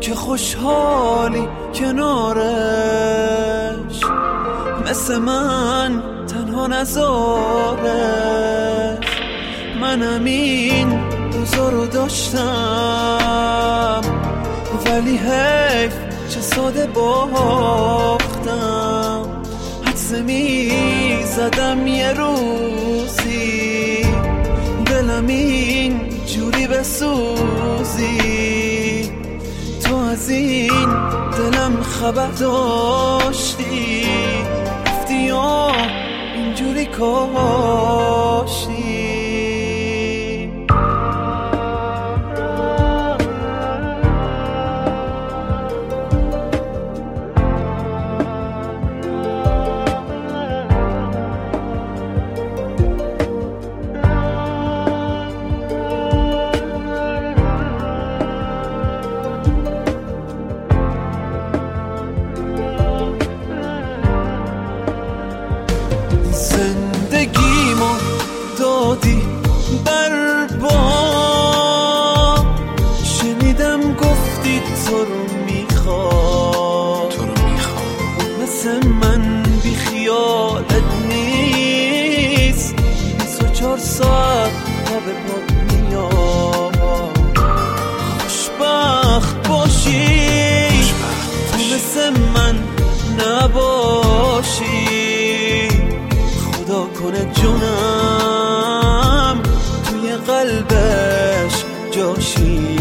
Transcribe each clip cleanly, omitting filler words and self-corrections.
که خوشحالی کنارش، مثل من تنها نذارش. منم این روزا رو داشتم، ولی حیف چه ساده باختم. حدس میزدم یه روزی دلم این جوری بسوزی. تو از این دلم خبر داشتی، گفتی یا اینجوری کاشتی. زندگیمو دادی بر بام، شنیدم گفتی تو رو میخواد، مثل من بی خیالت نیست. 24 ساعت تا به پاد میاد. خوشبخت باشی تو مثل من نباشی. خدا کنه جونم توی قلبش جاشی.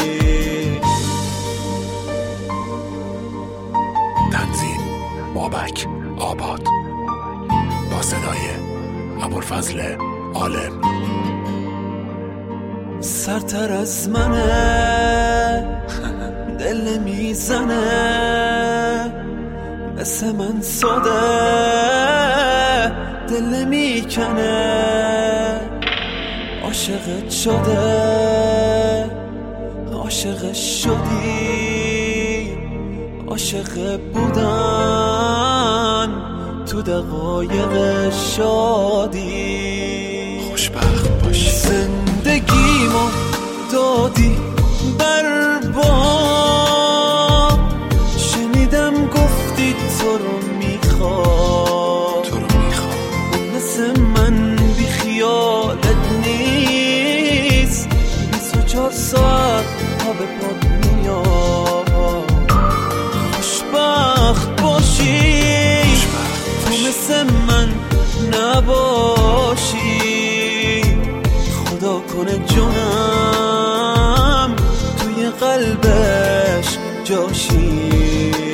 تنظیم بابک آباد، با صدای ابوالفضل عالم. سرتر از منه، دل میزنه، مثل من ساده دل میکنه. عاشقت شده، عاشق شدی، عاشق بودن تو دقایق شادی. خوشبخت باشی. زندگیمو دادی بر بام، شنیدم گفتی تو رو میخواد، مثل من بی خیالت نیست. 24 ساعت تا به پاد میاد. خوشبخت باشی تو مثل من نباشی. خدا کنه جونم توی قلبش جاشی.